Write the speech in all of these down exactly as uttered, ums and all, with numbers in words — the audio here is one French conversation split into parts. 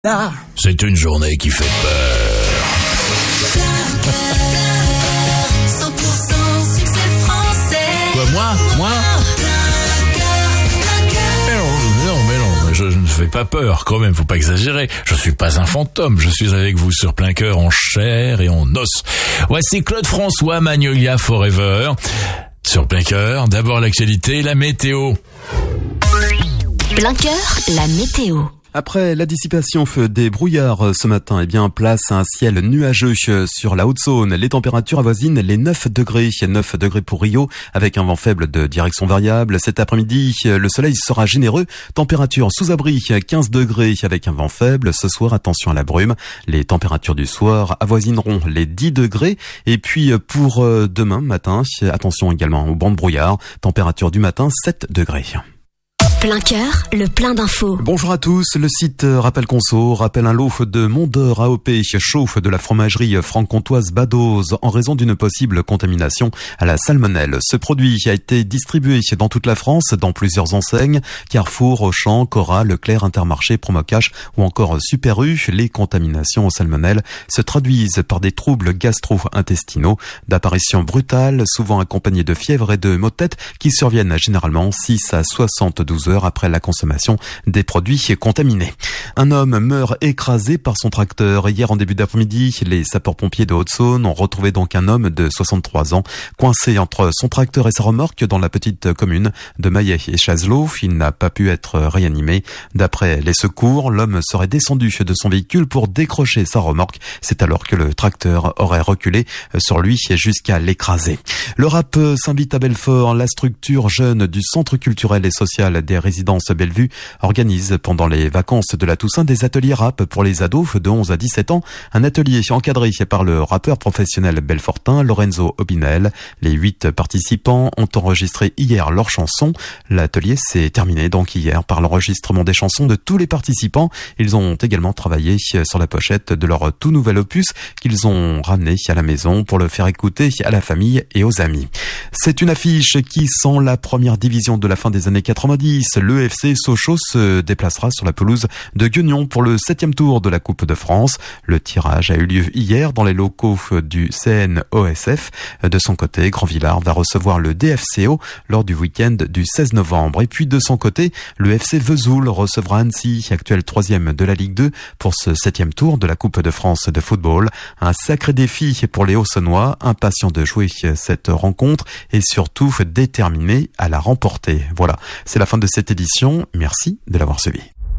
Là. C'est une journée qui fait peur. cent pour cent succès français. Quoi, moi Moi Mais non, non, mais non, je, je ne fais pas peur, quand même, faut pas exagérer. Je suis pas un fantôme, je suis avec vous sur plein cœur, en chair et en os. Voici Claude François, Magnolia Forever. Sur plein cœur, d'abord l'actualité, la météo. Plein cœur, la météo. Après la dissipation des brouillards ce matin, eh bien, place à un ciel nuageux sur la Haute-Saône. Les températures avoisinent les neuf degrés. neuf degrés pour Rio, avec un vent faible de direction variable. Cet après-midi, le soleil sera généreux. Température sous abri, quinze degrés avec un vent faible. Ce soir, attention à la brume. Les températures du soir avoisineront les dix degrés. Et puis, pour demain matin, attention également aux bancs de brouillard. Température du matin, sept degrés. Plein cœur, le plein d'infos. Bonjour à tous, le site Rappel Conso rappelle un lot de Mondor A O P chauffe de la fromagerie franc-comtoise Badoz en raison d'une possible contamination à la salmonelle. Ce produit a été distribué dans toute la France, dans plusieurs enseignes, Carrefour, Auchan, Cora, Leclerc, Intermarché, Promocash ou encore Super U. Les contaminations aux salmonelles se traduisent par des troubles gastro-intestinaux, d'apparitions brutales, souvent accompagnées de fièvre et de maux de tête qui surviennent généralement six à soixante-douze heures après la consommation des produits contaminés. Un homme meurt écrasé par son tracteur. Hier en début d'après-midi, les sapeurs-pompiers de Haute-Saône ont retrouvé donc un homme de soixante-trois ans coincé entre son tracteur et sa remorque dans la petite commune de Maillet et Chazelot. Il n'a pas pu être réanimé. D'après les secours, l'homme serait descendu de son véhicule pour décrocher sa remorque. C'est alors que le tracteur aurait reculé sur lui jusqu'à l'écraser. Le rap s'invite à Belfort. La structure jeune du Centre culturel et social des résidences Bellevue organise pendant les vacances de la Toussaint des ateliers rap pour les ados de onze à dix-sept ans. Un atelier encadré par le rappeur professionnel belfortain Lorenzo Obinel. Les huit participants ont enregistré hier leurs chansons. L'atelier s'est terminé donc hier par l'enregistrement des chansons de tous les participants. Ils ont également travaillé sur la pochette de leur tout nouvel opus qu'ils ont ramené à la maison pour le faire écouter à la famille et aux amis. C'est une affiche qui sent la première division de la fin des années quatre-vingt-dix. Le F C Sochaux se déplacera sur la pelouse de Guignon pour le septième tour de la Coupe de France. Le tirage a eu lieu hier dans les locaux du C N O S F. De son côté, Grandvillard va recevoir le D F C O lors du week-end du seize novembre. Et puis de son côté, le F C Vesoul recevra Annecy, actuel troisième de la Ligue deux, pour ce septième tour de la Coupe de France de football. Un sacré défi pour les Haussonnois, impatients de jouer cette rencontre et surtout déterminés à la remporter. Voilà, c'est la fin de cette édition. Merci de l'avoir suivi.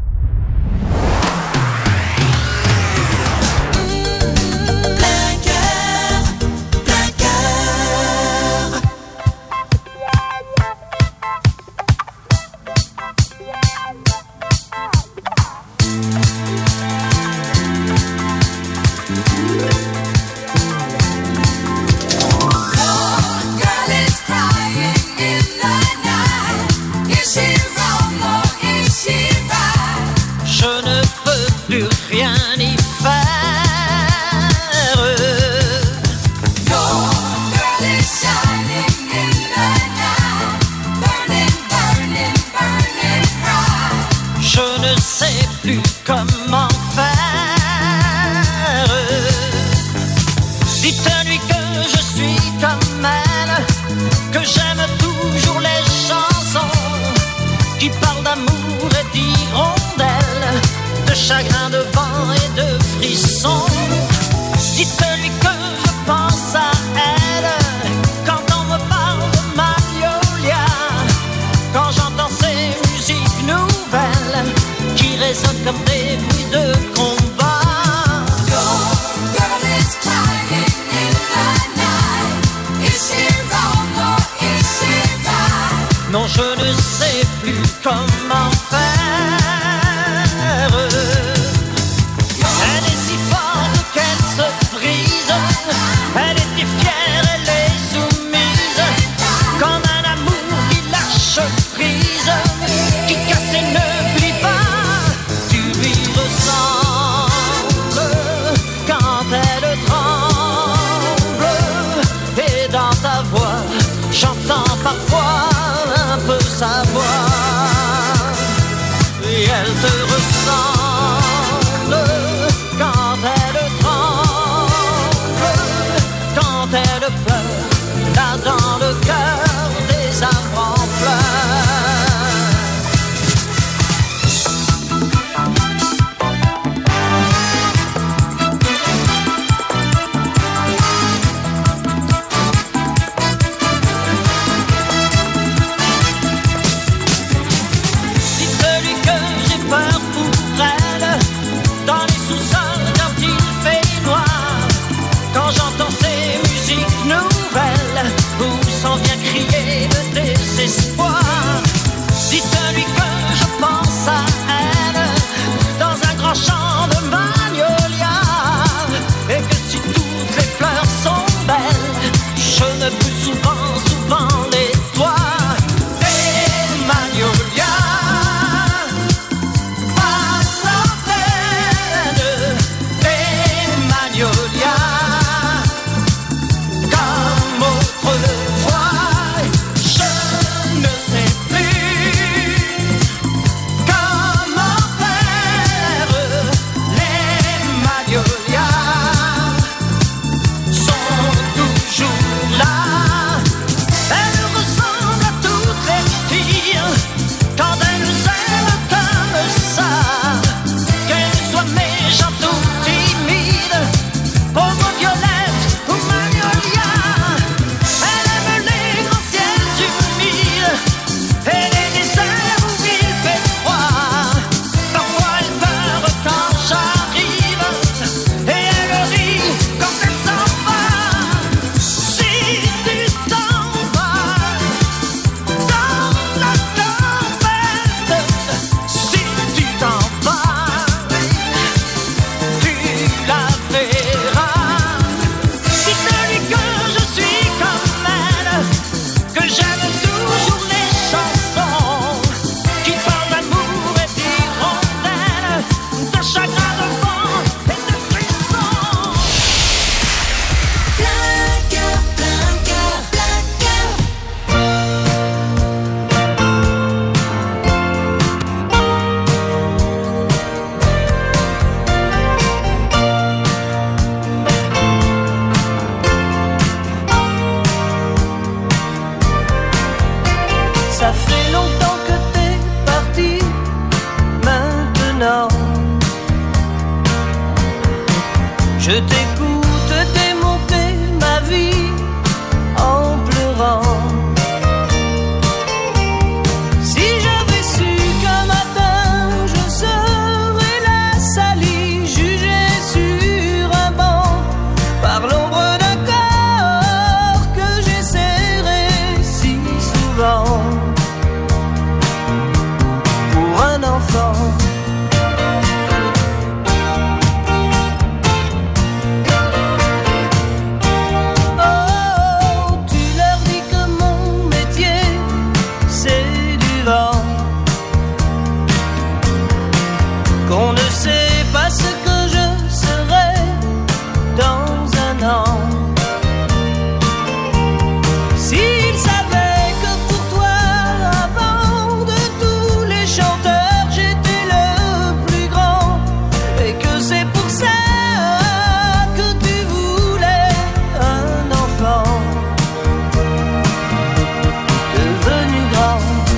Comment faire? Dites-lui que je suis comme elle, que j'aime toujours les chansons qui parlent d'amour et d'hirondelles, de chagrin, de vent et de frissons. Dites-lui que je pense à elle quand on me parle de Magnolia, quand j'entends ces musiques nouvelles qui résonnent comme des bruits de combat. Your girl is crying in the night. Is she wrong or is she right? Non, je ne sais plus comment faire. Elle est si forte qu'elle se brise. Elle était fière, elle est soumise, comme un amour qui lâche prise, qui casse et ne plie pas. Tu lui ressens Je t'écoute démonter ma vie en pleurant. Si j'avais su qu'un matin je serais la salie, jugée sur un banc par l'ombre d'un corps que j'ai serré si souvent pour un enfant. On ne sait pas ce que je serai dans un an. S'il savait que pour toi, avant de tous les chanteurs, j'étais le plus grand, et que c'est pour ça que tu voulais un enfant devenu grand.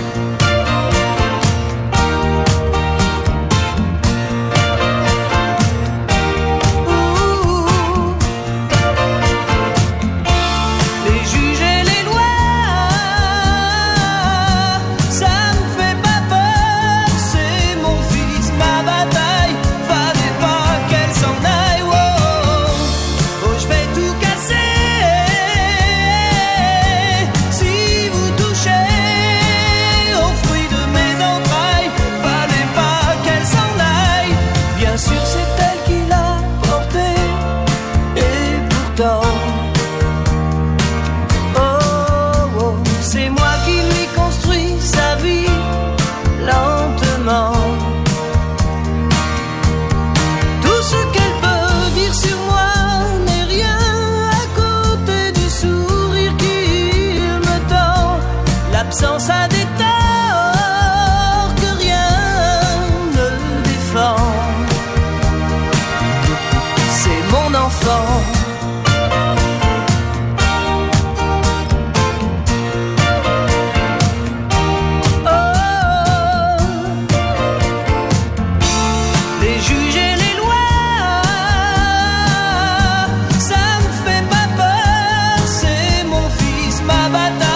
L'absence a des torts que rien ne défend. C'est mon enfant. Oh, les juges et les lois, ça me fait pas peur. C'est mon fils, ma bataille.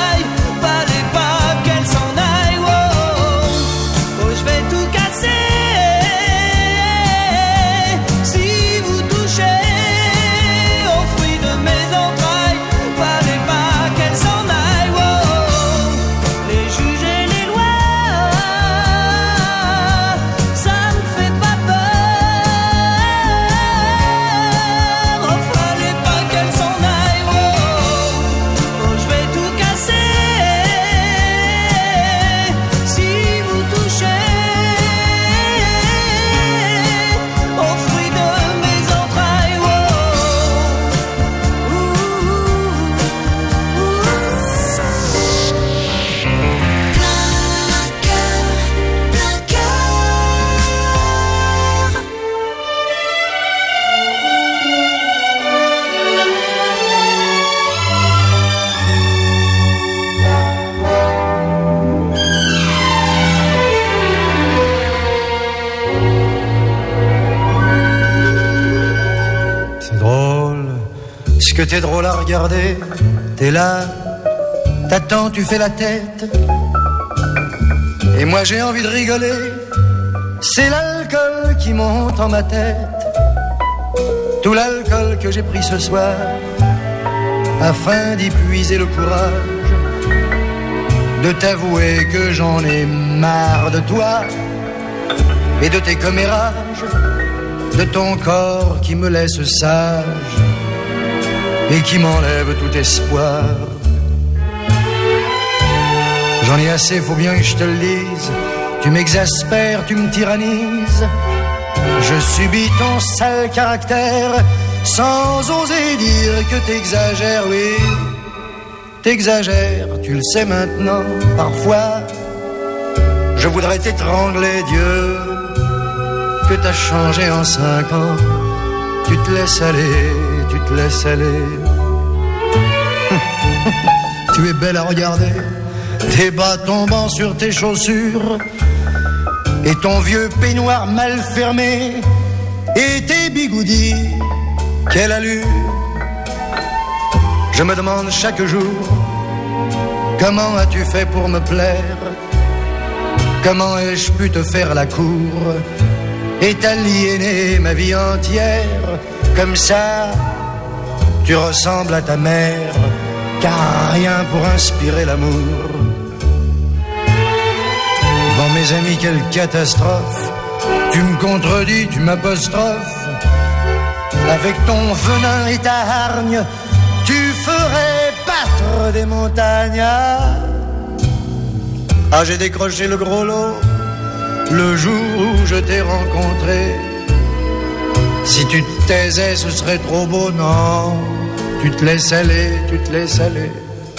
Que t'es drôle à regarder, t'es là, t'attends, tu fais la tête. Et moi j'ai envie de rigoler, c'est l'alcool qui monte en ma tête. Tout l'alcool que j'ai pris ce soir, afin d'y puiser le courage de t'avouer que j'en ai marre de toi et de tes commérages, de ton corps qui me laisse sage et qui m'enlève tout espoir. J'en ai assez, faut bien que je te le dise. Tu m'exaspères, tu me tyrannises. Je subis ton sale caractère sans oser dire que t'exagères, oui. T'exagères, tu le sais maintenant. Parfois, je voudrais t'étrangler, Dieu, que t'as changé en cinq ans. Tu te laisses aller, tu te laisses aller. Tu es belle à regarder, tes bas tombant sur tes chaussures, et ton vieux peignoir mal fermé, et tes bigoudis quelle allure. Je me demande chaque jour, comment as-tu fait pour me plaire? Comment ai-je pu te faire la cour et t'aliéner ma vie entière? Comme ça, tu ressembles à ta mère, car rien pour inspirer l'amour. Devant mes amis, quelle catastrophe. Tu me contredis, tu m'apostrophes. Avec ton venin et ta hargne, tu ferais battre des montagnes. Ah, j'ai décroché le gros lot le jour où je t'ai rencontré. Si tu te taisais, ce serait trop beau, non. Tu te laisses aller, tu te laisses aller.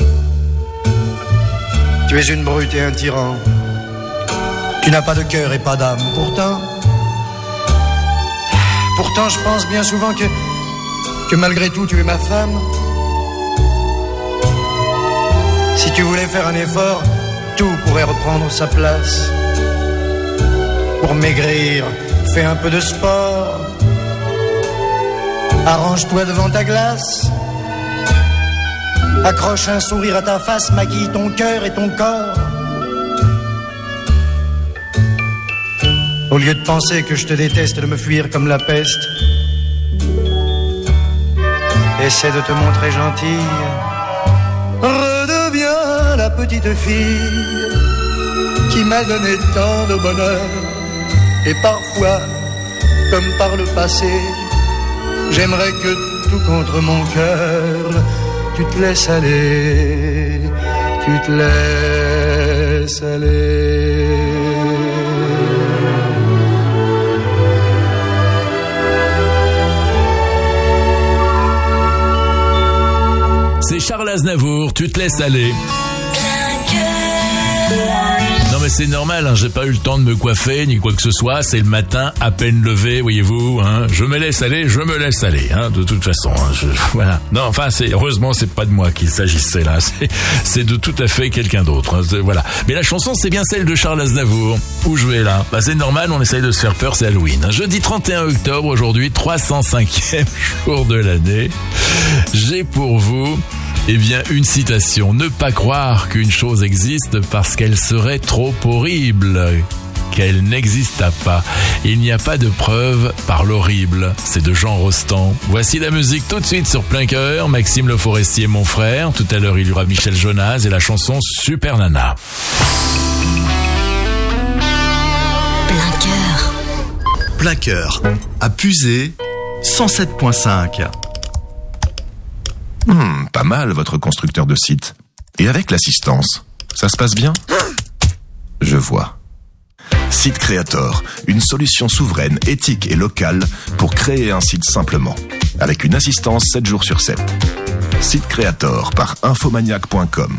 Tu es une brute et un tyran. Tu n'as pas de cœur et pas d'âme. Pourtant, pourtant je pense bien souvent que, que malgré tout tu es ma femme. Si tu voulais faire un effort, tout pourrait reprendre sa place. Pour maigrir, fais un peu de sport. Arrange-toi devant ta glace. Accroche un sourire à ta face, maquille ton cœur et ton corps. Au lieu de penser que je te déteste et de me fuir comme la peste, essaie de te montrer gentille. Redeviens la petite fille qui m'a donné tant de bonheur. Et parfois, comme par le passé, j'aimerais que tout contre mon cœur, tu te laisses aller, tu te laisses aller. C'est Charles Aznavour, tu te laisses aller. Non mais c'est normal, hein, j'ai pas eu le temps de me coiffer ni quoi que ce soit, c'est le matin, à peine levé, voyez-vous, hein, je me laisse aller, je me laisse aller, hein, de toute façon, hein, je, voilà. Non, enfin, c'est, heureusement, c'est pas de moi qu'il s'agissait là, c'est, c'est de tout à fait quelqu'un d'autre, hein, voilà. Mais la chanson, c'est bien celle de Charles Aznavour. Où je vais là? Bah c'est normal, on essaye de se faire peur, c'est Halloween. Jeudi trente et un octobre, aujourd'hui, trois cent cinquième jour de l'année. J'ai pour vous... Eh bien, une citation. Ne pas croire qu'une chose existe parce qu'elle serait trop horrible, qu'elle n'exista pas. Il n'y a pas de preuve par l'horrible. C'est de Jean Rostand. Voici la musique tout de suite sur Plein Cœur. Maxime Le Forestier, mon frère. Tout à l'heure, il y aura Michel Jonas et la chanson Super Nana. Plein Cœur. Plein Cœur. À Puisé, cent sept virgule cinq. Hmm, pas mal votre constructeur de site. Et avec l'assistance, ça se passe bien? Je vois. Site Creator, une solution souveraine, éthique et locale pour créer un site simplement. Avec une assistance sept jours sur sept. Site Creator par infomaniac point com.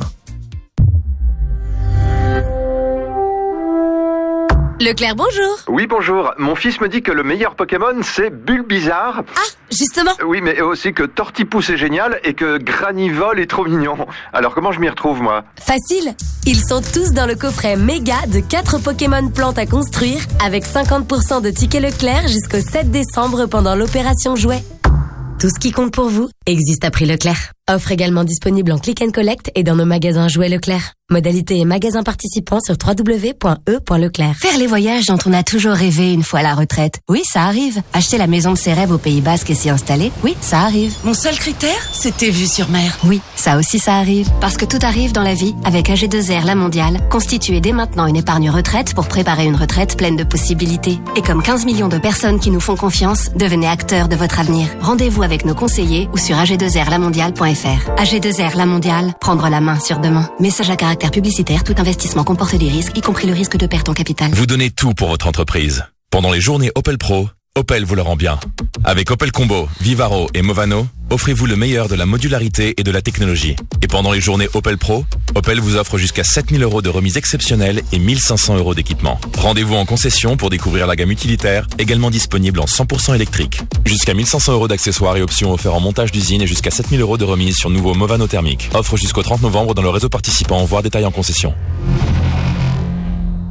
Leclerc, bonjour. Oui, bonjour. Mon fils me dit que le meilleur Pokémon, c'est Bulbizarre. Ah, justement. Oui, mais aussi que Tortipousse est génial et que Granivol est trop mignon. Alors, comment je m'y retrouve, moi? Facile. Ils sont tous dans le coffret méga de quatre Pokémon plantes à construire avec cinquante pour cent de tickets Leclerc jusqu'au sept décembre pendant l'opération Jouet. Tout ce qui compte pour vous existe à prix Leclerc. Offre également disponible en click and collect et dans nos magasins Jouets Leclerc. Modalité et magasins participants sur w w w point e point leclerc. Faire les voyages dont on a toujours rêvé une fois à la retraite. Oui, ça arrive. Acheter la maison de ses rêves au Pays Basque et s'y installer. Oui, ça arrive. Mon seul critère, c'était vue sur mer. Oui, ça aussi ça arrive. Parce que tout arrive dans la vie avec A G deux R La Mondiale. Constituez dès maintenant une épargne retraite pour préparer une retraite pleine de possibilités. Et comme quinze millions de personnes qui nous font confiance, devenez acteurs de votre avenir. Rendez-vous avec nos conseillers ou sur a g deux r la mondiale point f r. A G deux R La Mondiale, prendre la main sur demain. Message à caractère publicitaire, tout investissement comporte des risques, y compris le risque de perte en capital. Vous donnez tout pour votre entreprise. Pendant les journées Opel Pro, Opel vous le rend bien. Avec Opel Combo, Vivaro et Movano, offrez-vous le meilleur de la modularité et de la technologie. Et pendant les journées Opel Pro, Opel vous offre jusqu'à sept mille euros de remise exceptionnelle et mille cinq cents euros d'équipement. Rendez-vous en concession pour découvrir la gamme utilitaire, également disponible en cent pour cent électrique. Jusqu'à mille cinq cents euros d'accessoires et options offerts en montage d'usine et jusqu'à sept mille euros de remise sur nouveau Movano thermique. Offre jusqu'au trente novembre dans le réseau participant, voire détail en concession.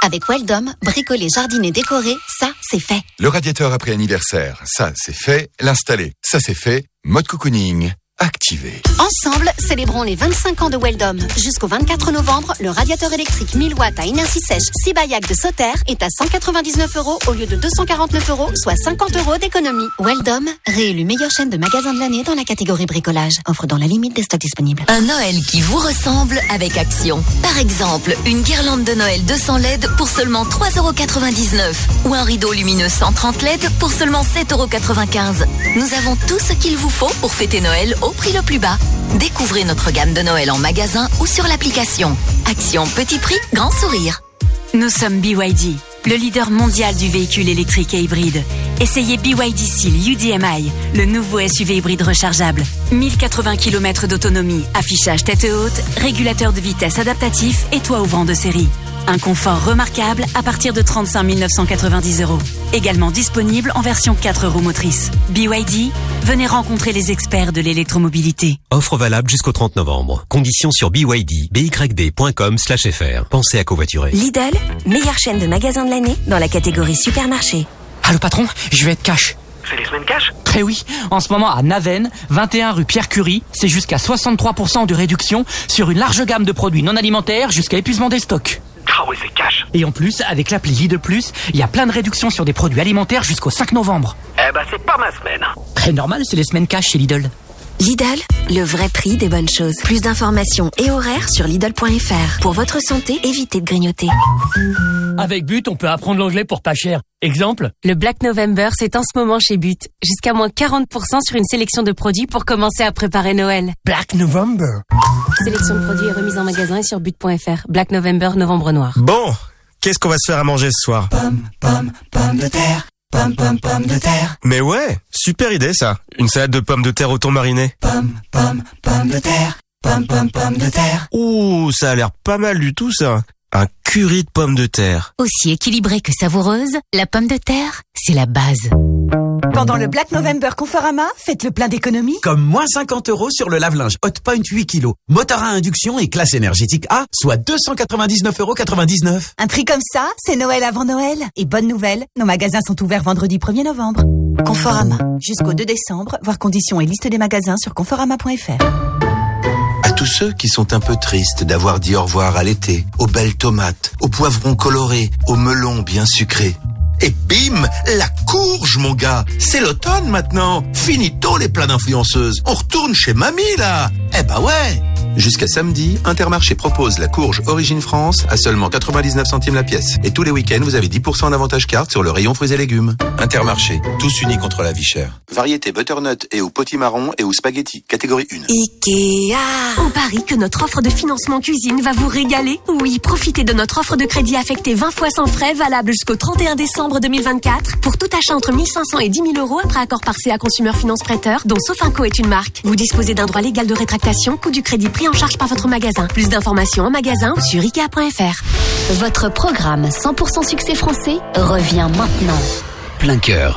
Avec Weldom, bricoler, jardiner, décorer, ça, c'est fait. Le radiateur après anniversaire, ça c'est fait. L'installer, ça c'est fait. Mode cocooning activé. Ensemble, célébrons les vingt-cinq ans de Weldom. Jusqu'au vingt-quatre novembre, le radiateur électrique mille watts à inertie sèche Sibayak de Sauter est à cent quatre-vingt-dix-neuf euros au lieu de deux cent quarante-neuf euros, soit cinquante euros d'économie. Weldom, réélu meilleure chaîne de magasins de l'année dans la catégorie bricolage. Offre dans la limite des stocks disponibles. Un Noël qui vous ressemble avec Action. Par exemple, une guirlande de Noël deux cents L E D pour seulement trois euros quatre-vingt-dix-neuf ou un rideau lumineux cent trente L E D pour seulement sept euros quatre-vingt-quinze. Nous avons tout ce qu'il vous faut pour fêter Noël au prix le plus bas. Découvrez notre gamme de Noël en magasin ou sur l'application. Action petit prix, grand sourire. Nous sommes B Y D, le leader mondial du véhicule électrique et hybride. Essayez B Y D Seal U D M I, le nouveau S U V hybride rechargeable. mille quatre-vingts kilomètres d'autonomie, affichage tête haute, régulateur de vitesse adaptatif et toit ouvrant de série. Un confort remarquable à partir de trente-cinq mille neuf cent quatre-vingt-dix euros. Également disponible en version quatre roues motrices. B Y D, venez rencontrer les experts de l'électromobilité. Offre valable jusqu'au trente novembre. Conditions sur B Y D, b y d point com slash f r. Pensez à covoiturer. Lidl, meilleure chaîne de magasins de l'année dans la catégorie supermarché. Allô patron, je vais être cash. C'est les semaines cash ? Très oui, en ce moment à Naven, vingt et un rue Pierre Curie, c'est jusqu'à soixante-trois pour cent de réduction sur une large gamme de produits non alimentaires jusqu'à épuisement des stocks. Ah oui, c'est cash. Et en plus, avec l'appli Lidl Plus, il y a plein de réductions sur des produits alimentaires jusqu'au cinq novembre. Eh ben, c'est pas ma semaine. Très normal, c'est les semaines cash chez Lidl. Lidl, le vrai prix des bonnes choses. Plus d'informations et horaires sur Lidl point f r. Pour votre santé, évitez de grignoter. Avec But, on peut apprendre l'anglais pour pas cher. Exemple ? Le Black November, c'est en ce moment chez But. Jusqu'à moins quarante pour cent sur une sélection de produits pour commencer à préparer Noël. Black November. Sélection de produits est remise en magasin et sur but point f r. Black November, novembre noir. Bon, qu'est-ce qu'on va se faire à manger ce soir ? Pomme, pomme, pomme de terre. Pomme, pomme, pomme de terre. Mais ouais, super idée ça. Une salade de pommes de terre au thon mariné. Pomme, pomme, pomme de terre. Pomme, pomme, pomme de terre. Ouh, ça a l'air pas mal du tout ça. Un curry de pommes de terre. Aussi équilibrée que savoureuse, la pomme de terre, c'est la base. Pendant le Black November Conforama, faites le plein d'économies. Comme moins cinquante euros sur le lave-linge Hotpoint huit kilos. Moteur à induction et classe énergétique A, soit deux cent quatre-vingt-dix-neuf euros quatre-vingt-dix-neuf. Un prix comme ça, c'est Noël avant Noël. Et bonne nouvelle, nos magasins sont ouverts vendredi premier novembre. Conforama, jusqu'au deux décembre, voir conditions et liste des magasins sur conforama point f r. À tous ceux qui sont un peu tristes d'avoir dit au revoir à l'été, aux belles tomates, aux poivrons colorés, aux melons bien sucrés. Et bim, la courge, mon gars. C'est l'automne maintenant. Finito les plats d'influenceuses. On retourne chez mamie, là. Eh ben ouais. Jusqu'à samedi, Intermarché propose la courge Origine France à seulement quatre-vingt-dix-neuf centimes la pièce. Et tous les week-ends, vous avez dix pour cent d'avantage carte sur le rayon fruits et légumes. Intermarché, tous unis contre la vie chère. Variété butternut et ou potimarron et ou spaghetti, catégorie un. Ikea. On parie que notre offre de financement cuisine va vous régaler. Oui, profitez de notre offre de crédit affectée vingt fois sans frais, valable jusqu'au trente et un décembre deux mille vingt-quatre. Pour tout achat entre mille cinq cents et dix mille euros après accord par C A Consumer Finance Prêteur, dont Sofinco est une marque. Vous disposez d'un droit légal de rétractation, coût du crédit pris en charge par votre magasin. Plus d'informations en magasin ou sur ikea point f r. Votre programme cent pour cent succès français revient maintenant. Plein cœur.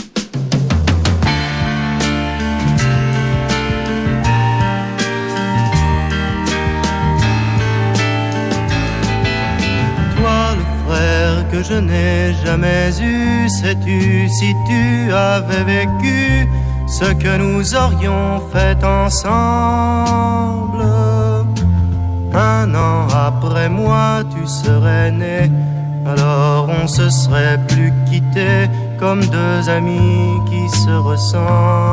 Toi, le frère que je n'ai jamais eu, sais-tu si tu avais vécu ce que nous aurions fait ensemble? Un an après moi, tu serais né, alors on se serait plus quittés comme deux amis qui se ressemblent.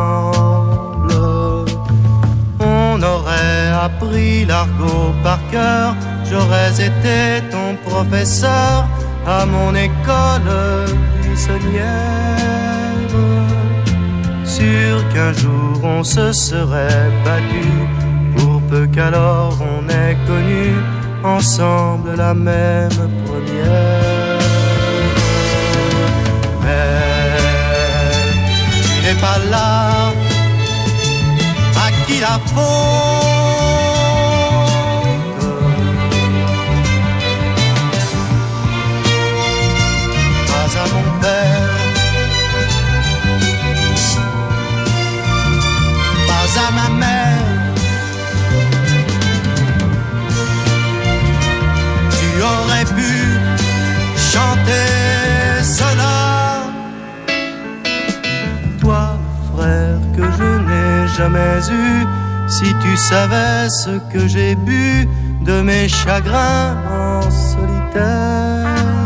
On aurait appris l'argot par cœur, j'aurais été ton professeur à mon école buissonnière. Sûr qu'un jour on se serait battu, pour peu qu'alors on ait connu ensemble la même première. Mais tu n'es pas là, à qui la faute? Pas à mon père, pas à ma mère. Tu aurais pu Toi, frère que je n'ai jamais eu, si tu savais ce que j'ai bu de mes chagrins en solitaire.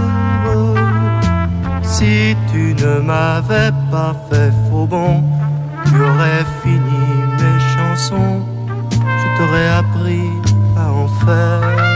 Si tu ne m'avais pas fait faux bon, tu aurais fini mes chansons, je t'aurais appris à en faire.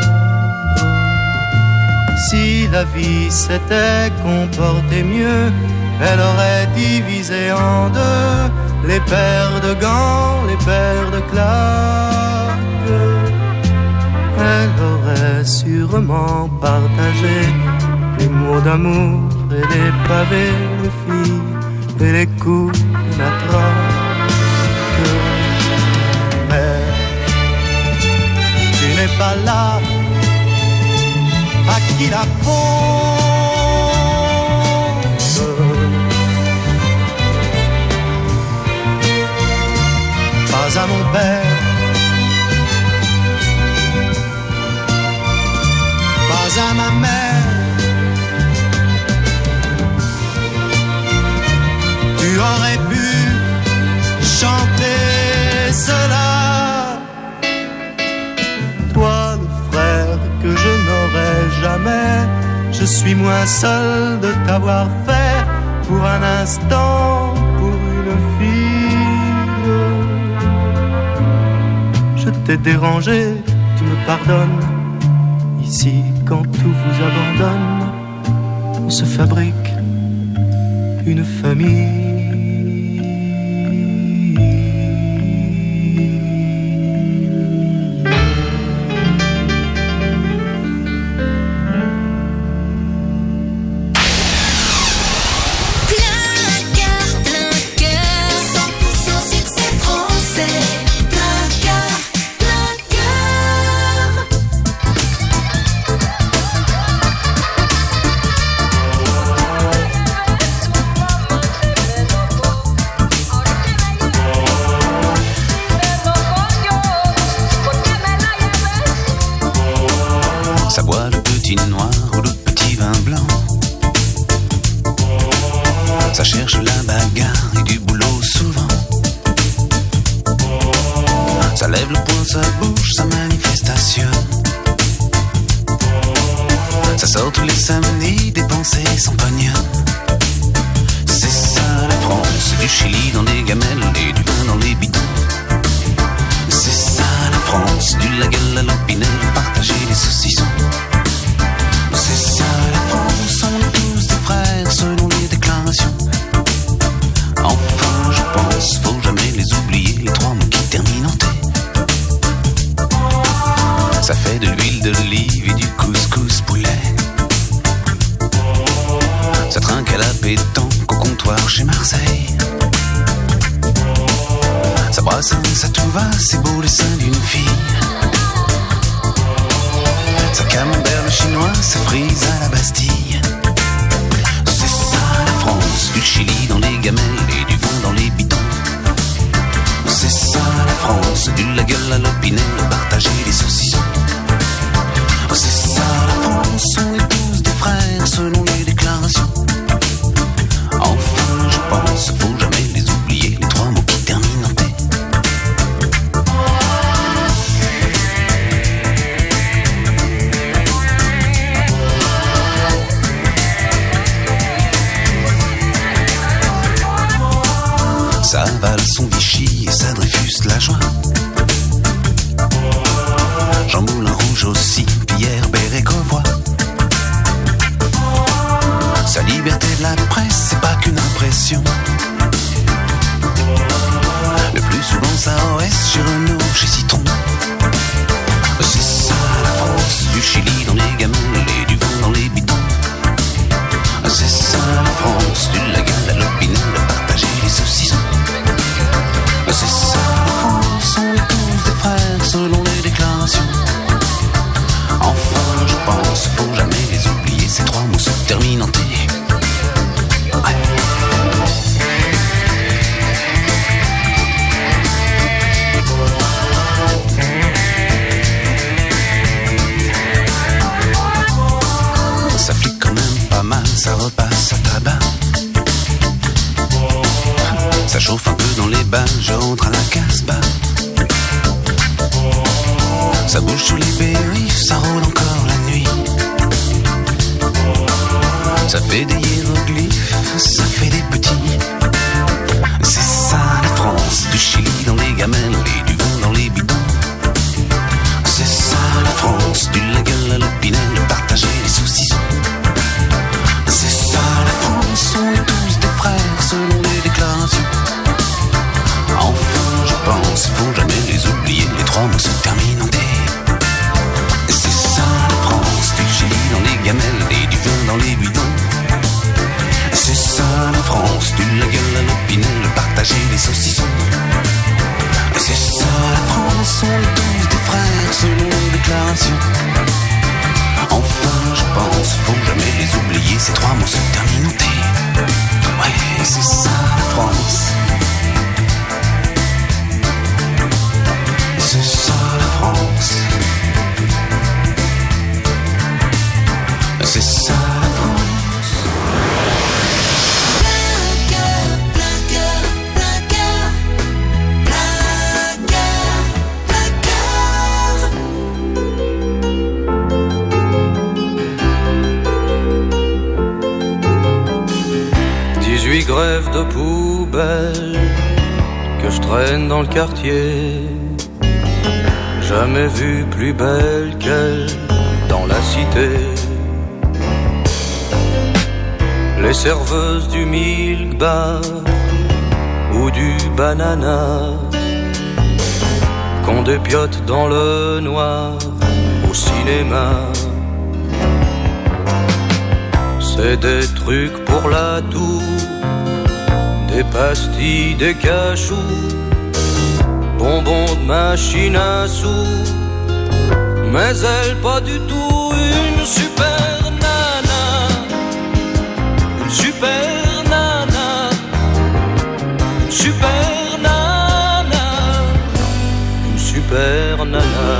Si la vie s'était comportée mieux, elle aurait divisé en deux les paires de gants, les paires de claques. Elle aurait sûrement partagé les mots d'amour et les pavés, les filles et les coups de la traque. Mais tu n'es pas là, à qui la faute? Pas à mon père, pas à ma mère. Tu aurais pu chanter cela. Toi, le frère que je n'aurai jamais, je suis moins seul de t'avoir fait pour un instant, pour une fille. Je t'ai dérangé, tu me pardonnes. Ici, quand tout vous abandonne, on se fabrique une famille. Ça avale son Vichy et ça Dreyfus la joie. Jean Moulin Rouge aussi, Pierre Bérégovoy. Sa liberté de la presse, c'est pas qu'une impression. Le plus souvent ça O S chez Renault, chez Citron. C'est ça la France, du Chili dans les gamelles et du vin dans les bidons. C'est ça la France, du Lagal à l'Opinel, de partager les saucissons. C'est ça la France, on est tous des frères selon les déclarations. Enfin je pense, faut jamais les oublier, ces trois mots se terminent en T. Ouais. je rentre à la Casbah. Ça bouge sous les périphes', ça rôde encore la nuit. Ça fait des hiéroglyphes, ça fait des petits. C'est ça la France, du Chili dans les gamelles et du vin dans les bidons. C'est ça la France, du la gueule à l'opinel, de partager les saucissons. C'est ça la France, on est tous des frères selon les déclarations. Enfin je pense, faut jamais les oublier, les trois mots se terminent en D. C'est ça la France, du Chili dans les gamelles et du vin dans les bidons. C'est ça la France, du la gueule à l'opinel, de partager les saucissons. C'est ça la France, on est tous des frères selon les déclarations. Enfin je pense, faut jamais les oublier, ces trois mots se terminent en T. Ouais, c'est ça la France. C'est ça la France. C'est ça la France. dix-huit grèves de poubelle que je traîne dans le quartier. Jamais vu plus belle qu'elle dans la cité. Les serveuses du milk bar ou du banana qu'on dépiote dans le noir au cinéma. C'est des trucs pour la toux, des pastilles, des cachous, bonbons de machine à sous. Mais elle pas du tout une super nana, une super nana, une super nana, une super nana.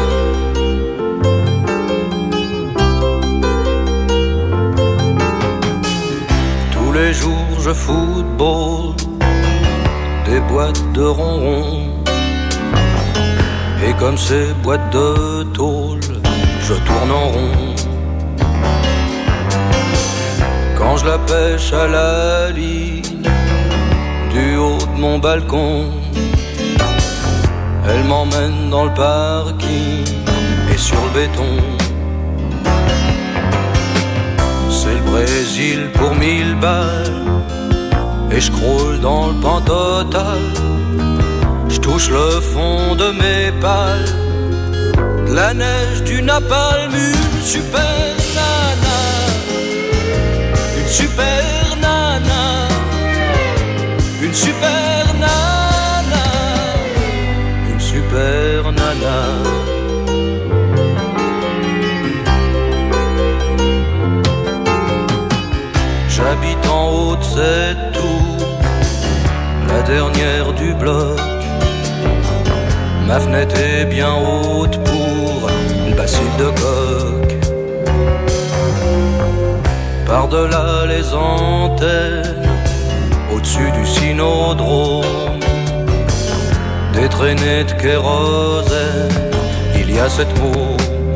Tous les jours je football des boîtes de ronron. Et comme ces boîtes de tôle, je tourne en rond. Quand je la pêche à la ligne, du haut de mon balcon, elle m'emmène dans le parking et sur le béton. C'est le Brésil pour mille balles, et je croule dans le pan total. Je touche le fond de mes pales, de la neige, du napalm, une super nana, une super nana, une super nana, une super nana. J'habite en haut de cette tour, la dernière du bloc. Ma fenêtre est bien haute pour le bacille de coq. Par-delà les antennes, au-dessus du cynodrome, des traînées de kérosène, il y a cette môme.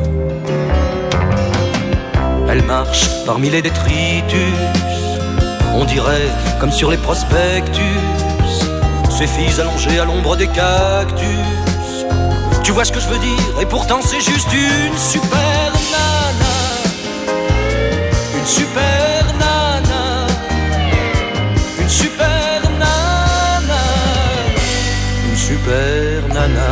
Elle marche parmi les détritus, on dirait comme sur les prospectus, ces filles allongées à l'ombre des cactus. Tu vois ce que je veux dire, et pourtant c'est juste une super nana, une super nana, une super nana, une super nana,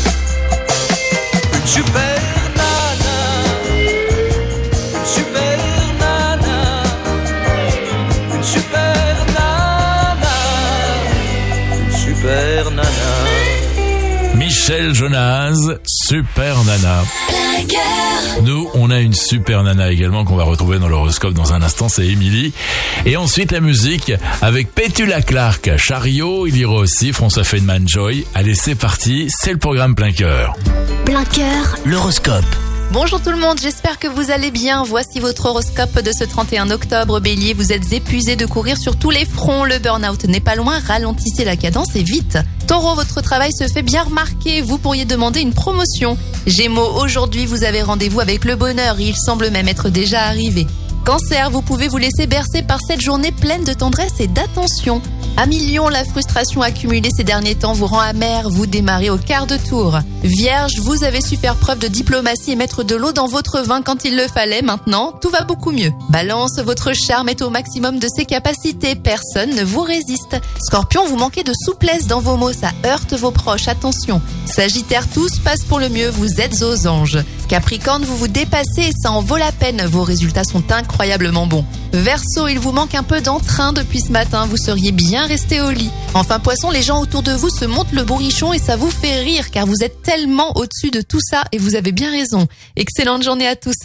une super nana, une super nana, une super nana, une super nana. Michel Jonas, Super Nana. Nous, on a une super nana également qu'on va retrouver dans l'horoscope dans un instant, c'est Émilie. Et ensuite la musique avec Petula Clark, Chariot, il y aura aussi François Feynman Joy. Allez, c'est parti, c'est le programme Plein Cœur. Plein Cœur, l'horoscope. Bonjour tout le monde, j'espère que vous allez bien. Voici votre horoscope de ce trente et un octobre. Bélier, vous êtes épuisé de courir sur tous les fronts. Le burn-out n'est pas loin, ralentissez la cadence et vite. Taureau, votre travail se fait bien remarquer. Vous pourriez demander une promotion. Gémeaux, aujourd'hui vous avez rendez-vous avec le bonheur. Il semble même être déjà arrivé. Cancer, vous pouvez vous laisser bercer par cette journée pleine de tendresse et d'attention. À Lion, la frustration accumulée ces derniers temps vous rend amer, vous démarrez au quart de tour. Vierge, vous avez su faire preuve de diplomatie et mettre de l'eau dans votre vin quand il le fallait. Maintenant, tout va beaucoup mieux. Balance, votre charme est au maximum de ses capacités, personne ne vous résiste. Scorpion, vous manquez de souplesse dans vos mots, ça heurte vos proches, attention. Sagittaire, tout se passe pour le mieux, vous êtes aux anges. Capricorne, vous vous dépassez et ça en vaut la peine, vos résultats sont incroyablement bons. Verseau, il vous manque un peu d'entrain depuis ce matin, vous seriez bien resté au lit. Enfin Poisson, les gens autour de vous se montent le bourrichon et ça vous fait rire car vous êtes tellement au-dessus de tout ça et vous avez bien raison. Excellente journée à tous.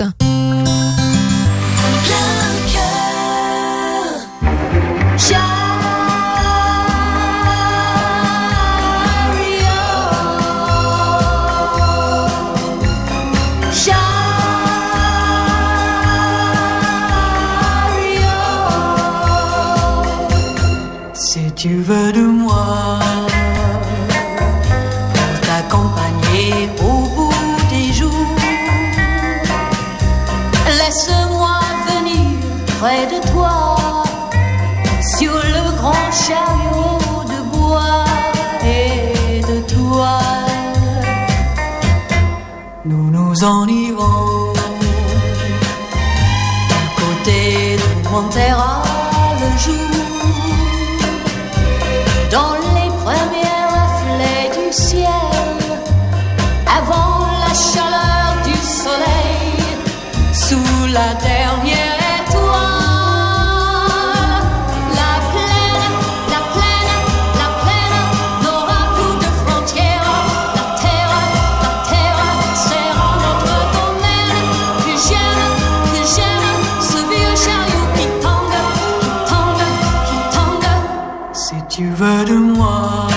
Si tu veux de moi pour t'accompagner au bout des jours, laisse-moi venir près de toi sur le grand chariot de bois et de toile. Nous nous en irons du côté de Montserrat le jour. Dans les premiers reflets du ciel, avant la chaleur du soleil, sous la dernière étoile, la plaine, la plaine, la plaine n'aura plus de frontières. La terre, la terre sera notre domaine. Que j'aime, que j'aime ce vieux chariot qui tangue, qui tangue, qui tangue. Si tu veux de moi,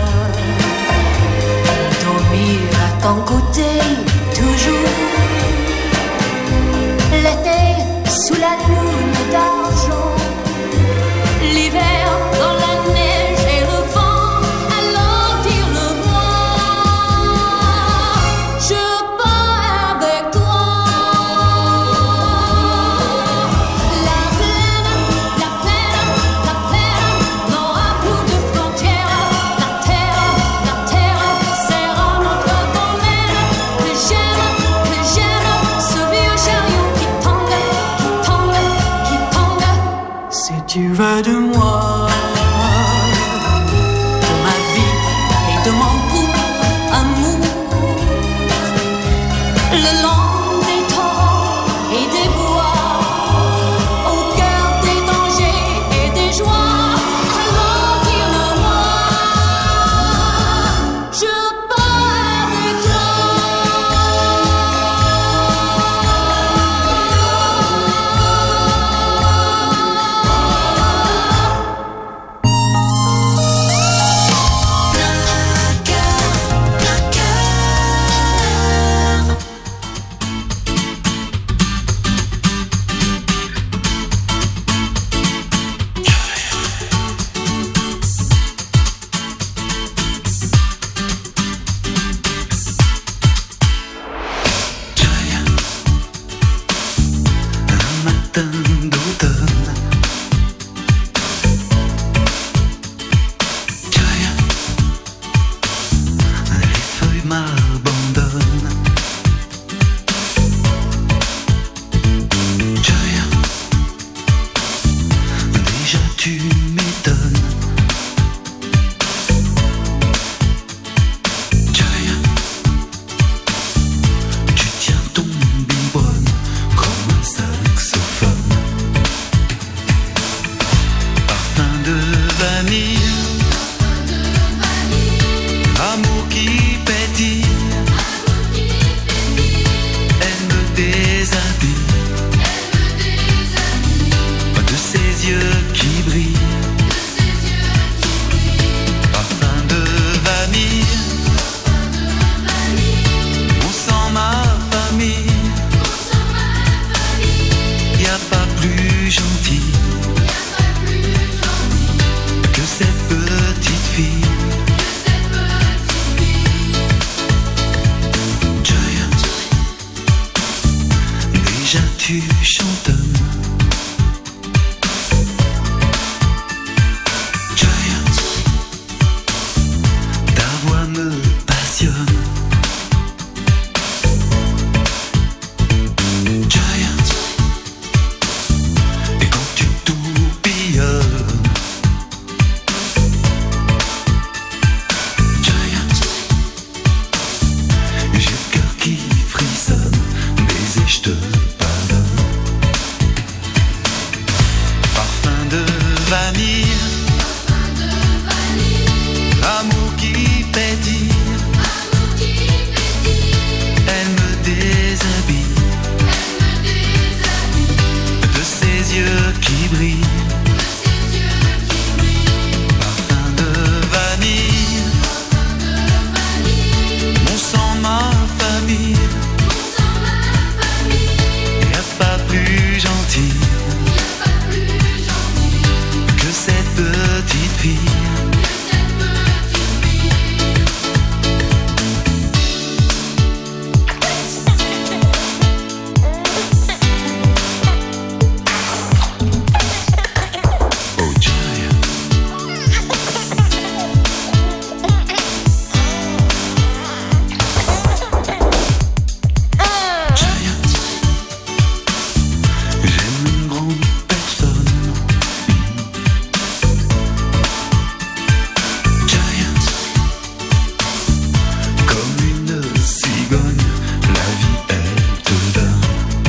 dormir à ton côté toujours, l'été sous la lune d'argent, l'hiver dans la neige et le vent, alors dis-le-moi, je pars avec toi. La plaine, la plaine, la plaine n'aura plus de frontières. La terre, la terre sera notre domaine. Que j'aime, que j'aime ce vieux chariot qui tangue, qui tangue, fille. Giant, déjà tu chantonnes. Giant, ta voix me passionne. Giant, et quand tu tourbillonnes. Giant, j'ai le cœur qui frissonne. Baiser, je te pardonne. Parfum de vanille, l'amour qui pétille. Elle me déshabille de ses yeux qui brillent. Parfum de vanille, mon sang, ma famille. Y'a pas plus gentil que cette petite fille. Oh Giant, Giant, j'aime une grande personne. Giant, comme une cigogne, la vie elle te donne.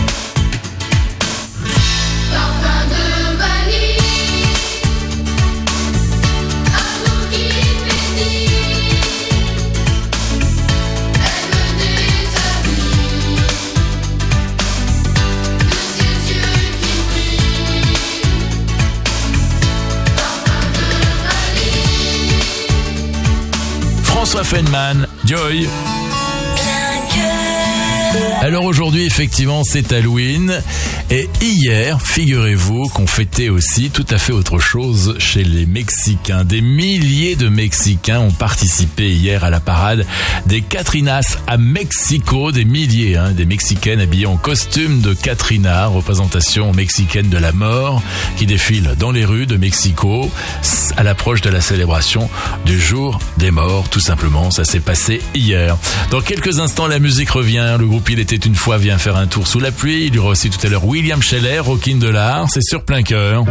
Parfum de vanille, amour qui pétille. Elle me déshabille de ses yeux qui brillent. Parfum de vanille. François Feynman, Joy. Alors aujourd'hui, effectivement, c'est Halloween. Et hier, figurez-vous qu'on fêtait aussi tout à fait autre chose chez les Mexicains. Des milliers de Mexicains ont participé hier à la parade des Catrinas à Mexico. Des milliers, hein, des Mexicaines habillées en costume de Catrina, représentation mexicaine de la mort, qui défilent dans les rues de Mexico à l'approche de la célébration du jour des morts. Tout simplement, ça s'est passé hier. Dans quelques instants, la musique revient. Le groupe Il était une fois vient faire un tour sous la pluie. Il y aura aussi tout à l'heure William Scheller, Rockin' de l'art. C'est sur plein cœur.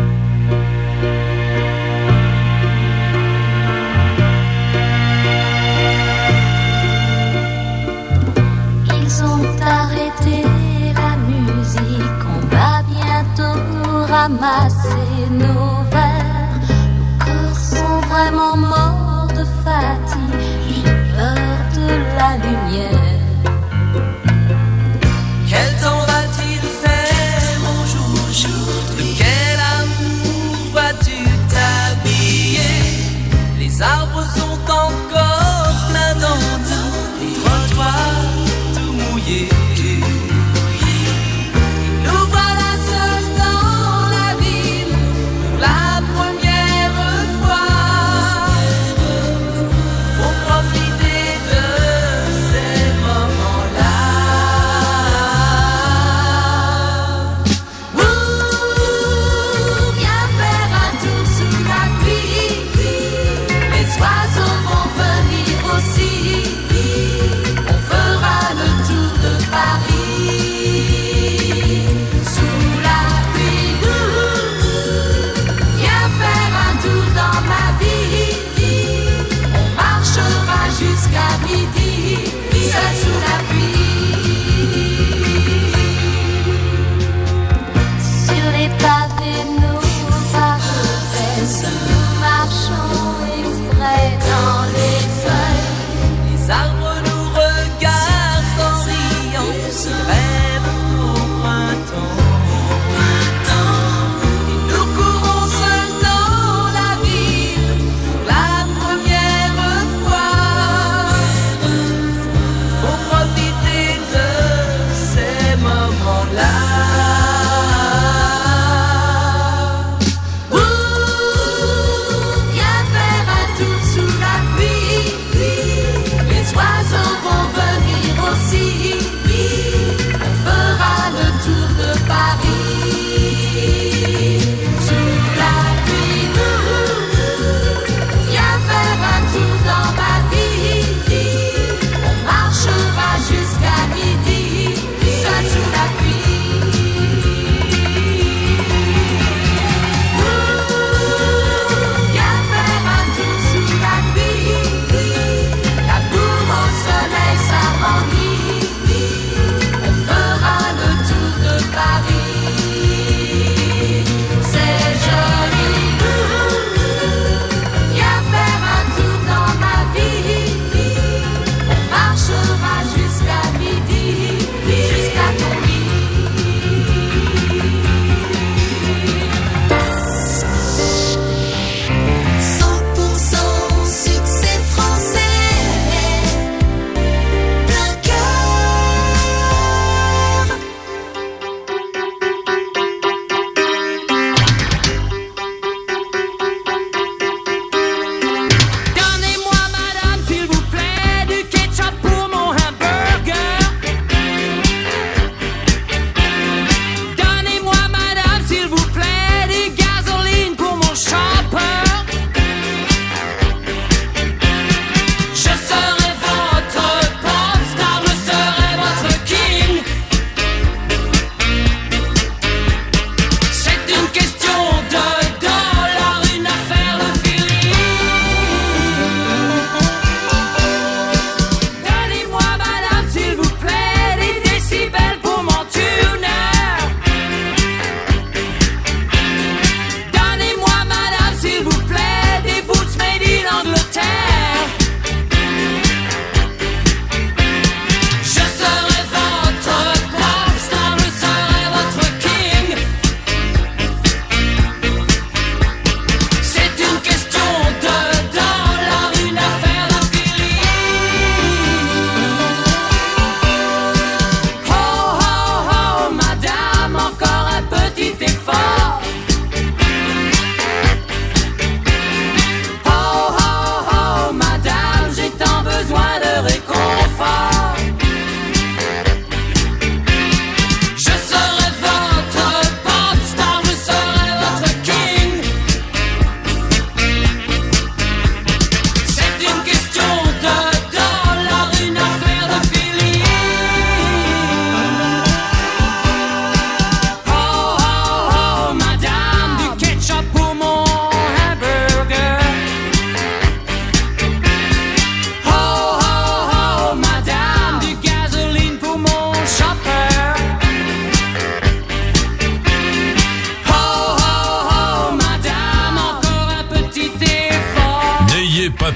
Ils ont arrêté la musique, on va bientôt ramasser nos verres. Nos corps sont vraiment morts de fatigue, j'ai peur de la lumière. Quel temps va-t-il faire, mon jour, de quel amour vas-tu t'habiller? Les arbres sont encore pleins d'eau, les trottoirs tout mouillés. Nous voilà seuls dans la ville, pour la première fois. Faut profiter de ces moments-là. Ouh, viens faire un tour sous la pluie. Les oiseaux vont venir aussi. On fera le tour de Paris.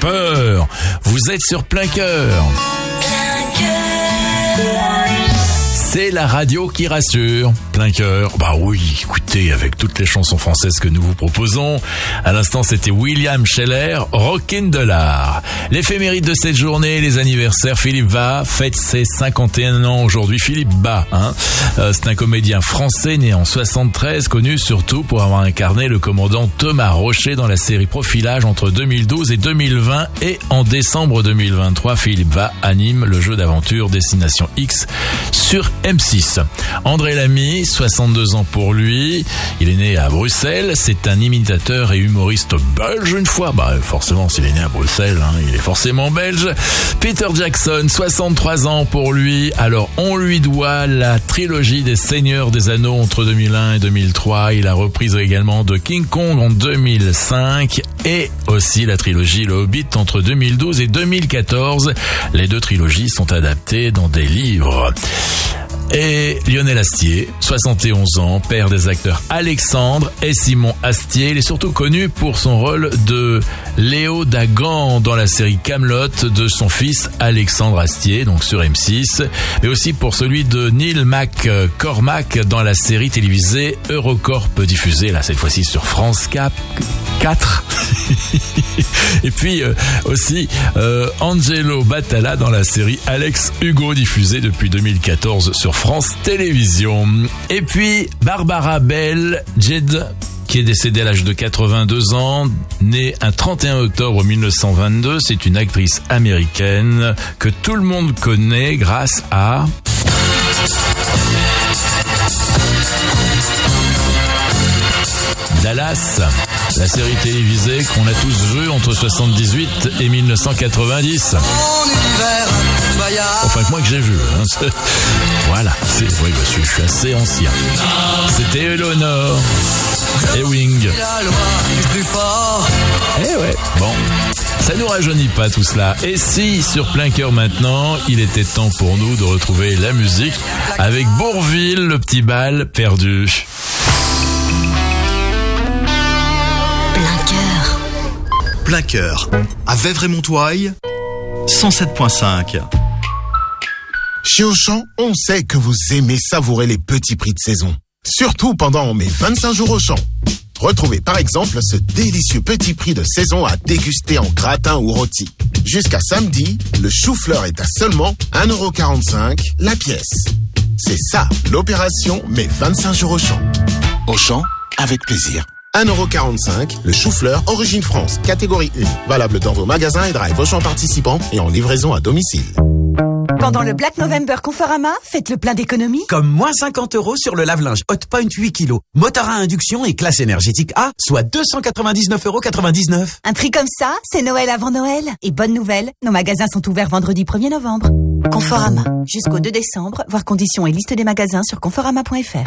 peur. Vous êtes sur Plein Cœur. C'est la radio qui rassure. Plein Cœur. Bah oui, écoutez, avec toutes les chansons françaises que nous vous proposons. À l'instant, c'était William Scheller, Rockin' de l'art. L'éphéméride de cette journée, les anniversaires. Philippe Va fête ses cinquante et un ans aujourd'hui. Philippe Bas, hein. Euh, c'est un comédien français né en soixante-treize, connu surtout pour avoir incarné le commandant Thomas Rocher dans la série Profilage entre deux mille douze et deux mille vingt. Et en décembre deux mille vingt-trois, Philippe Va anime le jeu d'aventure Destination X sur M six. André Lamy, soixante-deux ans pour lui. Il est né à Bruxelles. C'est un imitateur et humoriste belge une fois. Bah, forcément, s'il est né à Bruxelles, hein, il est forcément belge. Peter Jackson, soixante-trois ans pour lui. Alors, on lui doit la trilogie des Seigneurs des Anneaux entre deux mille un et deux mille trois. Il a reprise également de King Kong en deux mille cinq et aussi la trilogie Le Hobbit entre deux mille douze et deux mille quatorze. Les deux trilogies sont adaptées dans des livres. Et Lionel Astier, soixante et onze ans, père des acteurs Alexandre et Simon Astier. Il est surtout connu pour son rôle de Léo Dagan dans la série Kaamelott de son fils Alexandre Astier, donc sur M six, mais aussi pour celui de Neil McCormack dans la série télévisée Eurocorp, diffusée là cette fois-ci sur France quatre. Et puis euh, aussi euh, Angelo Batalla dans la série Alex Hugo, diffusée depuis deux mille quatorze sur France Télévisions. Et puis Barbara Bell Jed, qui est décédée à l'âge de quatre-vingt-deux ans, née un trente et un octobre mille neuf cent vingt-deux. C'est une actrice américaine que tout le monde connaît grâce à... Dallas, la série télévisée qu'on a tous vue entre soixante-dix-huit et mille neuf cent quatre-vingt-dix. Enfin que moi que j'ai vu. Hein. Voilà, c'est, oui, bah, je, je suis assez ancien. C'était Eleanor et Wing. Eh ouais, bon, ça nous rajeunit pas tout cela. Et si, sur Plein Cœur maintenant, il était temps pour nous de retrouver la musique avec Bourvil, le petit bal perdu. Plein Cœur, à Vèvres-et-Montoil, cent sept virgule cinq. Chez Auchan, on sait que vous aimez savourer les petits prix de saison. Surtout pendant mes vingt-cinq jours Auchan. Retrouvez par exemple ce délicieux petit prix de saison à déguster en gratin ou rôti. Jusqu'à samedi, le chou-fleur est à seulement un euro quarante-cinq la pièce. C'est ça, l'opération mes vingt-cinq jours Auchan. Auchan, avec plaisir. un euro quarante-cinq, le chou-fleur Origine France, catégorie un. Valable dans vos magasins et drive Auchan participants et en livraison à domicile. Pendant le Black November Conforama, faites le plein d'économies. Comme moins cinquante euros sur le lave-linge Hotpoint huit kilos. Moteur à induction et classe énergétique A, soit deux cent quatre-vingt-dix-neuf euros quatre-vingt-dix-neuf. Un prix comme ça, c'est Noël avant Noël. Et bonne nouvelle, nos magasins sont ouverts vendredi premier novembre. Conforama, jusqu'au deux décembre, voir conditions et liste des magasins sur conforama point f r.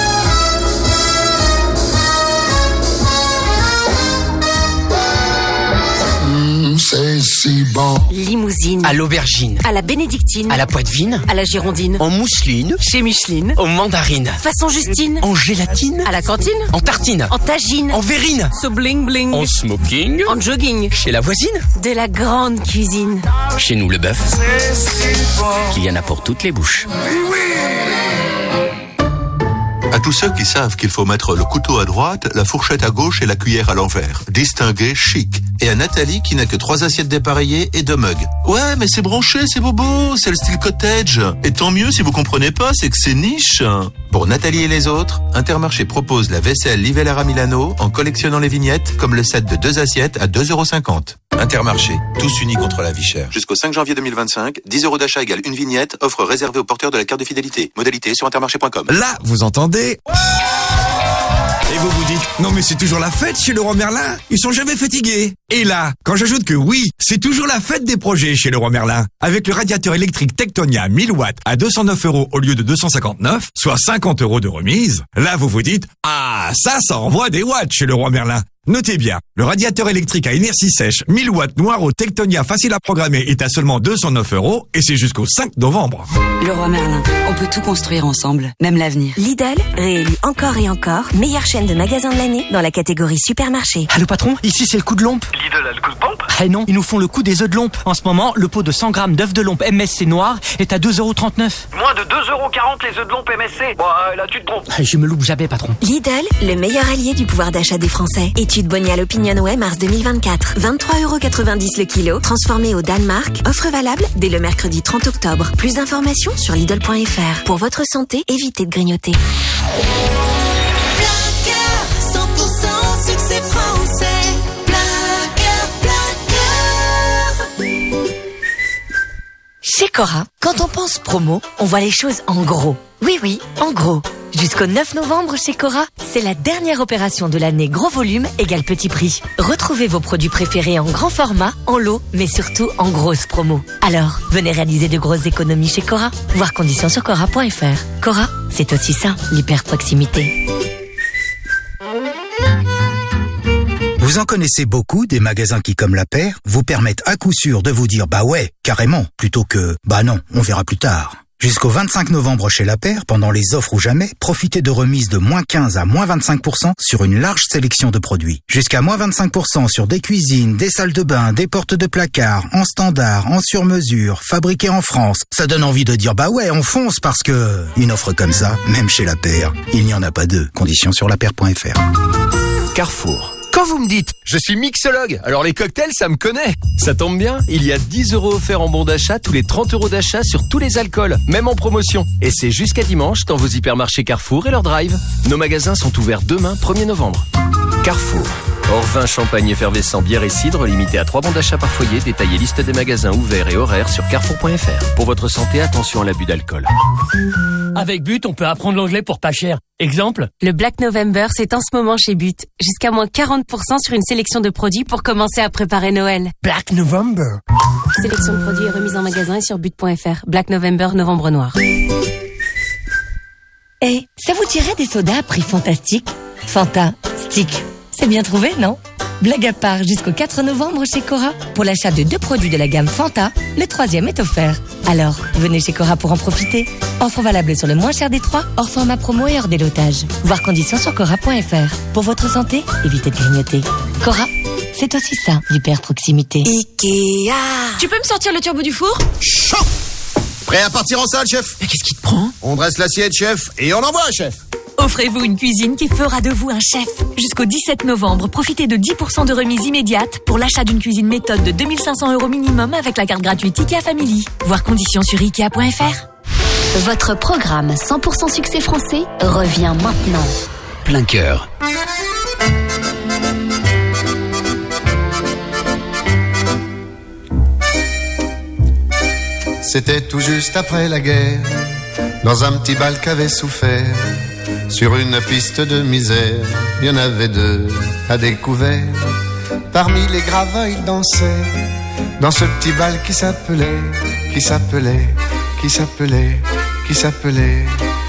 C'est si bon. Limousine. À l'aubergine. À la bénédictine. À la poitevine. À la girondine. En mousseline. Chez Micheline. En mandarine. Façon Justine. En gélatine. À la cantine. En tartine. En tagine. En verrine. So bling bling. En smoking. En jogging. Chez la voisine. De la grande cuisine. Chez nous le bœuf. Si bon. Il y en a pour toutes les bouches. Oui, oui. À tous ceux qui savent qu'il faut mettre le couteau à droite, la fourchette à gauche et la cuillère à l'envers. Distingué, chic. Et à Nathalie qui n'a que trois assiettes dépareillées et deux mugs. Ouais, mais c'est branché, c'est bobo, c'est le style cottage. Et tant mieux si vous comprenez pas, c'est que c'est niche. Pour Nathalie et les autres, Intermarché propose la vaisselle Livellera Milano en collectionnant les vignettes, comme le set de deux assiettes à deux euros cinquante. Intermarché, tous unis contre la vie chère. Jusqu'au cinq janvier deux mille vingt-cinq, dix euros d'achat égale une vignette, offre réservée aux porteurs de la carte de fidélité. Modalité sur intermarché point com. Là, vous entendez? Et vous vous dites, non mais c'est toujours la fête chez Leroy Merlin, ils sont jamais fatigués. Et là, quand j'ajoute que oui, c'est toujours la fête des projets chez Leroy Merlin, avec le radiateur électrique Tectonia mille watts à deux cent neuf euros au lieu de deux cent cinquante-neuf, soit cinquante euros de remise, là vous vous dites, ah, ça, ça envoie des watts chez Leroy Merlin. Notez bien, le radiateur électrique à inertie sèche, mille watts Noireau Tectonia facile à programmer est à seulement deux cent neuf euros et c'est jusqu'au cinq novembre. Leroy Merlin, on peut tout construire ensemble, même l'avenir. Lidl, réélu encore et encore, meilleure chaîne de magasins de l'année dans la catégorie supermarché. Allô patron, ici c'est le coup de lompe. Lidl a le coup de pompe? Eh non, ils nous font le coup des œufs de lompe. En ce moment, le pot de cent grammes d'œufs de lompe M S C noir est à deux euros trente-neuf. Moins de deux euros quarante les œufs de lompe M S C. Bon, euh, là tu te trompes. Je me loupe jamais patron. Lidl, le meilleur allié du pouvoir d'achat des Français. Étude Bonial Opinionway mars deux mille vingt-quatre. vingt-trois euros quatre-vingt-dix le kilo, transformé au Danemark. Offre valable dès le mercredi trente octobre. Plus d'informations sur Lidl point F R. Pour votre santé, évitez de grignoter. cent pour cent succès français. Chez Cora, quand on pense promo, on voit les choses en gros. Oui, oui, en gros. Jusqu'au neuf novembre chez Cora, c'est la dernière opération de l'année gros volume égale petit prix. Retrouvez vos produits préférés en grand format, en lot, mais surtout en grosse promo. Alors, venez réaliser de grosses économies chez Cora. Voir conditions sur Cora point F R. Cora, c'est aussi ça, l'hyper proximité. Vous en connaissez beaucoup des magasins qui, comme La Paire, vous permettent à coup sûr de vous dire bah ouais, carrément, plutôt que bah non, on verra plus tard. Jusqu'au vingt-cinq novembre chez La Paire, pendant les offres ou jamais, profitez de remises de moins quinze à moins vingt-cinq pour cent sur une large sélection de produits. Jusqu'à moins vingt-cinq pour cent sur des cuisines, des salles de bain, des portes de placard, en standard, en sur-mesure, fabriquées en France. Ça donne envie de dire bah ouais, on fonce parce que une offre comme ça, même chez La Paire, il n'y en a pas deux. Conditions sur la paire point F R. Carrefour. Quand vous me dites, je suis mixologue, alors les cocktails, ça me connaît. Ça tombe bien, il y a dix euros offerts en bon d'achat tous les trente euros d'achat sur tous les alcools, même en promotion. Et c'est jusqu'à dimanche dans vos hypermarchés Carrefour et leur drive. Nos magasins sont ouverts demain, premier novembre. Carrefour. Hors vin, champagne, effervescent, bière et cidre, limité à trois bons d'achat par foyer, détaillez liste des magasins ouverts et horaires sur carrefour point F R. Pour votre santé, attention à l'abus d'alcool. Avec But, on peut apprendre l'anglais pour pas cher. Exemple? Le Black November, c'est en ce moment chez But. Jusqu'à moins quarante pour cent sur une sélection de produits pour commencer à préparer Noël. Black November. Sélection de produits et remise en magasin et sur but point F R. Black November, novembre noir. Eh, ça vous dirait des sodas à prix fantastique? Fanta, stick. C'est bien trouvé, non? Blague à part, jusqu'au quatre novembre chez Cora. Pour l'achat de deux produits de la gamme Fanta, le troisième est offert. Alors, venez chez Cora pour en profiter. Offre valable sur le moins cher des trois, hors format promo et hors délotage. Voir conditions sur Cora point F R. Pour votre santé, évitez de grignoter. Cora, c'est aussi ça, l'hyper proximité. Ikea. Tu peux me sortir le turbo du four? Chaud! Prêt à partir en salle, chef? Mais qu'est-ce qui te prend? On dresse l'assiette, chef, et on envoie, chef. Offrez-vous une cuisine qui fera de vous un chef. Jusqu'au dix-sept novembre, profitez de dix pour cent de remise immédiate pour l'achat d'une cuisine méthode de deux mille cinq cents euros minimum avec la carte gratuite Ikea Family. Voir conditions sur ikea point F R. Votre programme cent pour cent succès français revient maintenant. Plein cœur. C'était tout juste après la guerre, dans un petit bal qu'avait souffert. Sur une piste de misère, il y en avait deux à découvert. Parmi les gravats, ils dansaient dans ce petit bal qui s'appelait, qui s'appelait, qui s'appelait, qui s'appelait.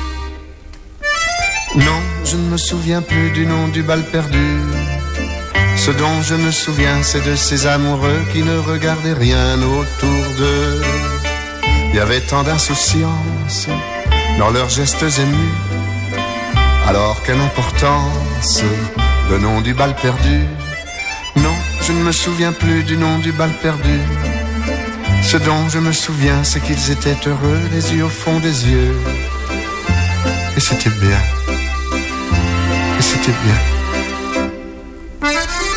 Non, je ne me souviens plus du nom du bal perdu. Ce dont je me souviens, c'est de ces amoureux qui ne regardaient rien autour d'eux. Il y avait tant d'insouciance dans leurs gestes émus. Alors quelle importance, le nom du bal perdu. Non, je ne me souviens plus du nom du bal perdu. Ce dont je me souviens, c'est qu'ils étaient heureux, les yeux au fond des yeux. Et c'était bien. Et c'était bien.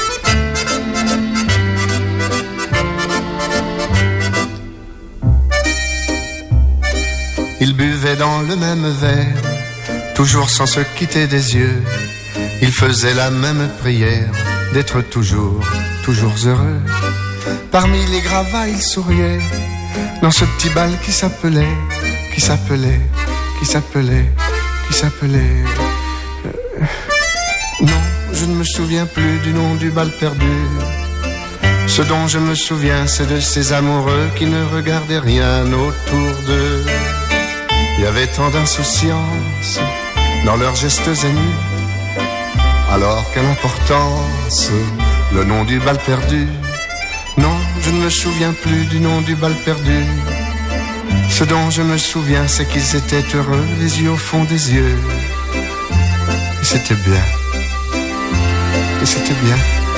Ils buvaient dans le même verre, toujours sans se quitter des yeux. Ils faisaient la même prière, d'être toujours, toujours heureux. Parmi les gravats, ils souriaient, dans ce petit bal qui s'appelait, qui s'appelait, qui s'appelait, qui s'appelait... Euh... Non, je ne me souviens plus du nom du bal perdu. Ce dont je me souviens, c'est de ces amoureux qui ne regardaient rien autour d'eux. Il y avait tant d'insouciance dans leurs gestes émus. Alors quelle importance, le nom du bal perdu. Non, je ne me souviens plus du nom du bal perdu. Ce dont je me souviens, c'est qu'ils étaient heureux, les yeux au fond des yeux. Et c'était bien. Et c'était bien.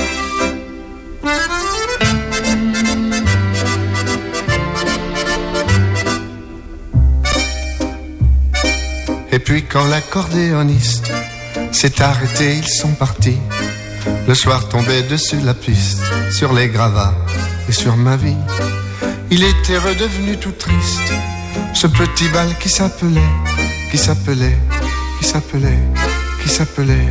Et puis quand l'accordéoniste s'est arrêté, ils sont partis. Le soir tombait dessus la piste, sur les gravats et sur ma vie. Il était redevenu tout triste, ce petit bal qui s'appelait, qui s'appelait, qui s'appelait, qui s'appelait.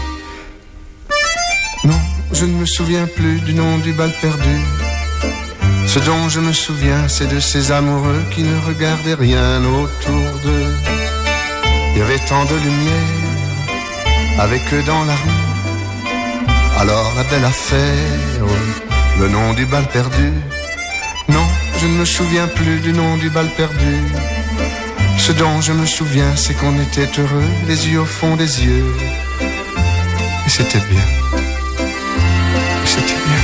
Non, je ne me souviens plus du nom du bal perdu. Ce dont je me souviens, c'est de ces amoureux qui ne regardaient rien autour d'eux. Il y avait tant de lumière avec eux dans la rue. Alors la belle affaire, le nom du bal perdu. Non, je ne me souviens plus du nom du bal perdu. Ce dont je me souviens, c'est qu'on était heureux, les yeux au fond des yeux. Et c'était bien. Et c'était bien.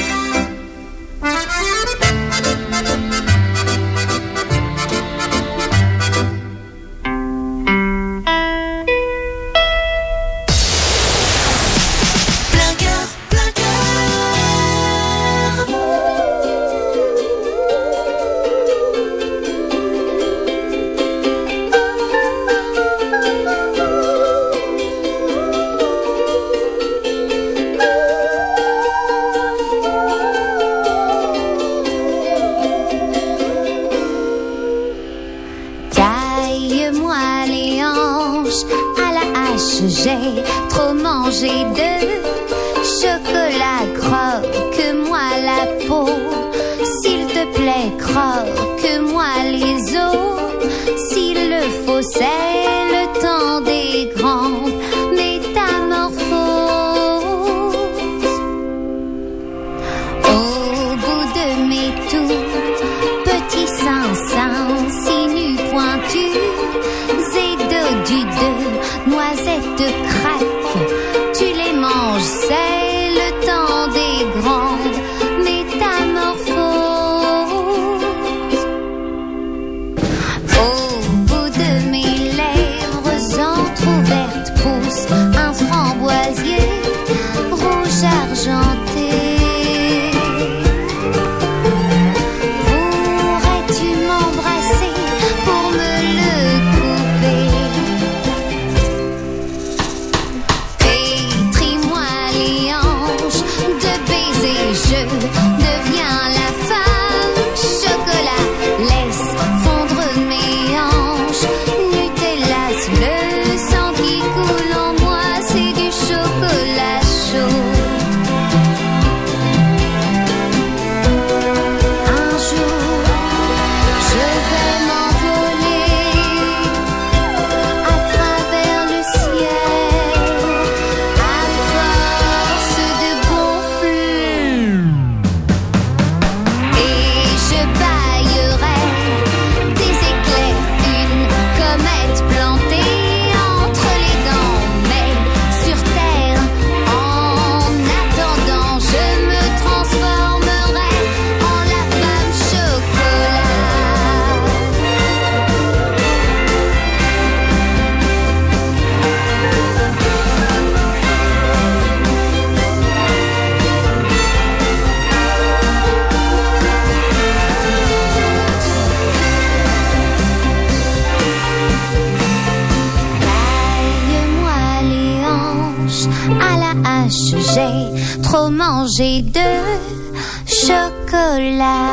J'ai trop mangé de chocolat, croque-moi la peau. S'il te plaît, croque-moi les os. S'il le faut, c'est le temps des grandes métamorphoses. Au bout de mes tout petits seins, si nus pointus et dodus de noisettes craques, tu les manges, c'est le temps des grandes métamorphoses. Au bout de mes lèvres entr'ouvertes pousse un framboisier rouge argenté. Pourrais-tu m'embrasser pour me le couper? Je deviens la femme chocolat, laisse fondre mes hanches. Nutella, le sang qui coule en moi, c'est du chocolat chaud. Un jour, je vais m'envoler à travers le ciel, à force de gonfler. J'ai trop mangé de chocolat.